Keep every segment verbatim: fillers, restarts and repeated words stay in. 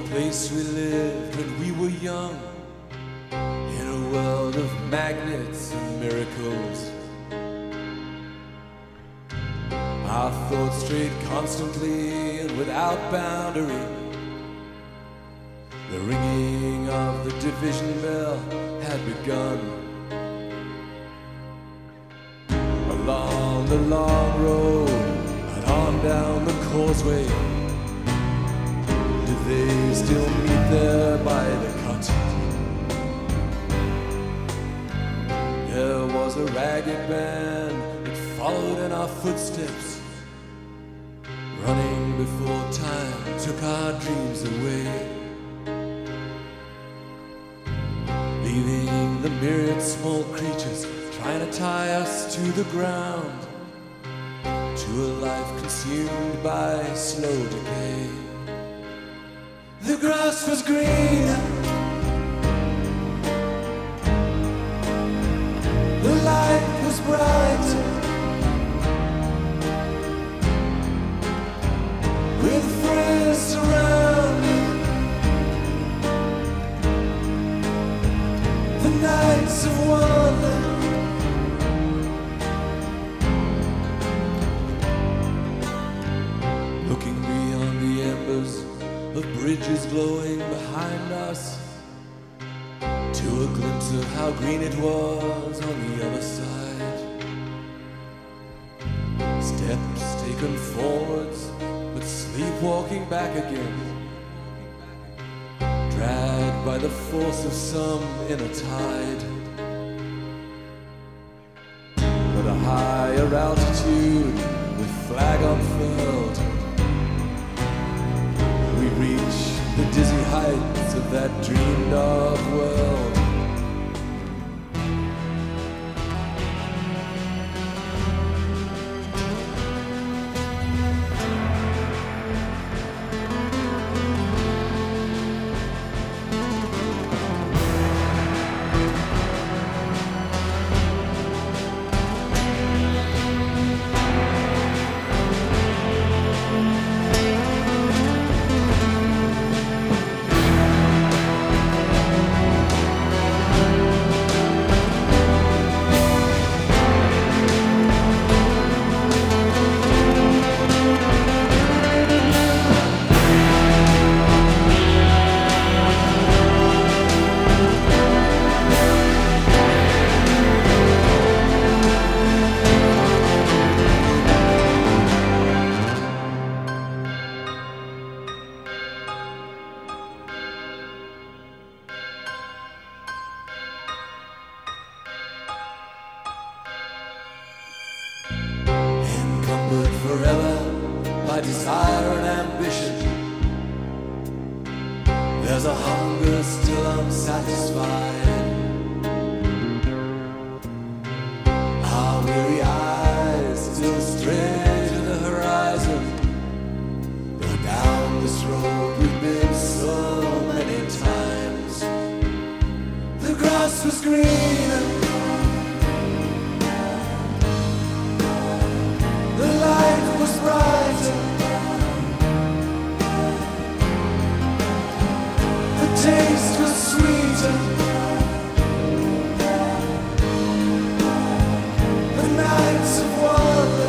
place we lived when we were young, in a world of magnets and miracles. Our thoughts strayed constantly and without boundary. The ringing of the division bell had begun. Along the long road and on down the causeway, did they still meet there by the cut? There was a ragged band that followed in our footsteps, running before time took our dreams away, leaving the myriad small creatures trying to tie us to the ground, to a life consumed by slow decay. The grass was green, the light was bright, with friends surrounding. The nights of wonder, looking beyond the embers of bridges glowing behind us, to a glimpse of how green it was on the other side. Steps taken forwards, but sleepwalking back again, dragged by the force of some inner tide. At a higher altitude, with flag unfurled, we reach the dizzy heights of that dreamed of world. Forever by desire and ambition, there's a hunger still unsatisfied. Our weary eyes still stray to the horizon, but down this road we've been so many times. The grass was greener, the light was brighter, the taste was sweeter, the nights of wonder,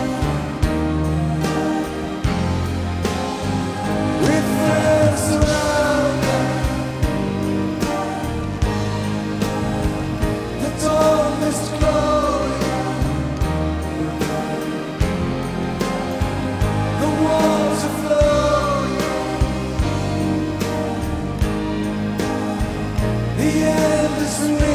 with friends around us, the dawn mist glowing, water flowing, the endless